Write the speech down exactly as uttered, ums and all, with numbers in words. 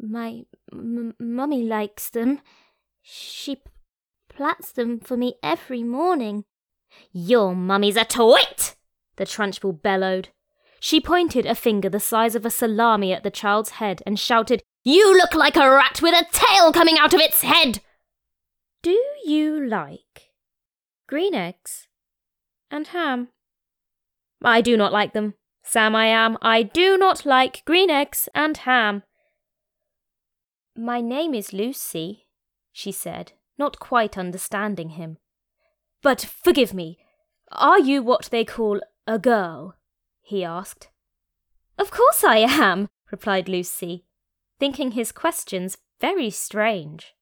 My m- mummy likes them. She p- plats them for me every morning. Your mummy's a twit! The Trunchbull bellowed. She pointed a finger the size of a salami at the child's head and shouted, You look like a rat with a tail coming out of its head! Do you like green eggs and ham? I do not like them. Sam I am. I do not like green eggs and ham. My name is Lucy, she said, not quite understanding him. But forgive me, are you what they call a girl? He asked. Of course I am, replied Lucy, thinking his questions very strange.